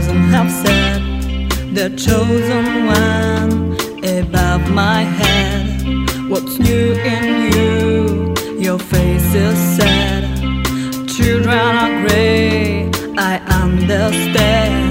thousand have said, the chosen one above my head. What's new in you? Your face is sad. Children are grey, I understand.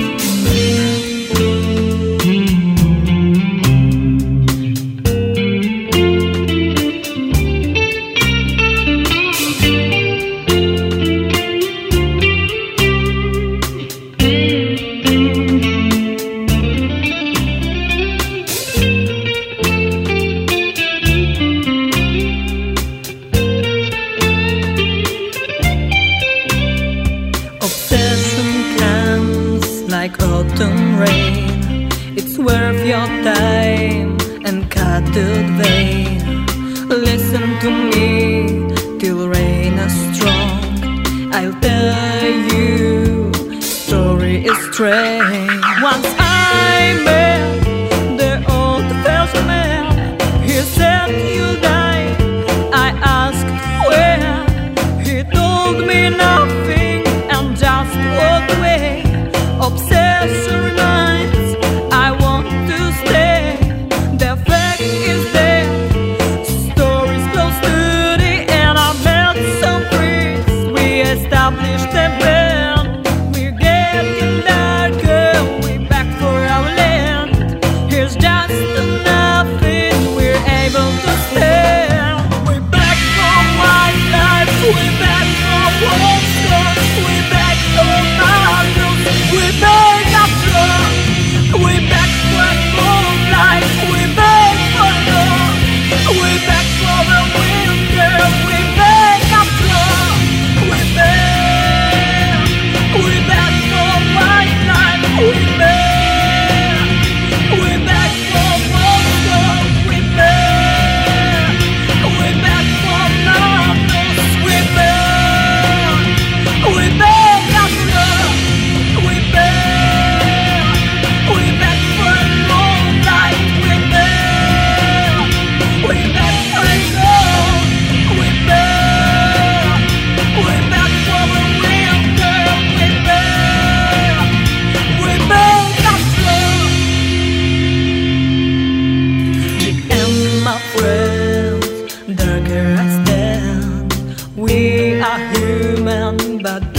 Obsession comes like autumn rain. It's worth your time and cut the vein. Listen to me till rain is strong. I'll tell you, story is strange. Once I met the old-fashioned man. He said you'll die. I asked where. He told me nothing and just walked away. Obsession reminds I want to stay. The fact is that stories close to the end. I met some friends. We established a band. We're getting darker. We're back for our land. Here's just nothing we're able to stand. We're back from wildlife. We're back from Woodstock. We're back from Marbles. We're back after. We're back for moonlight. We're back for love. We're back for the winter. We're back after. We're back. We're back for wildlife. We're back. We're back for Woodstock. We're back. We're back for Marbles. We're back. We're back after. We're back. We're back for moonlight. We're back. We're back for love. We're back. We're back for the winter. We're back. We're back after. The end, my friends, darker I stand. We are human, but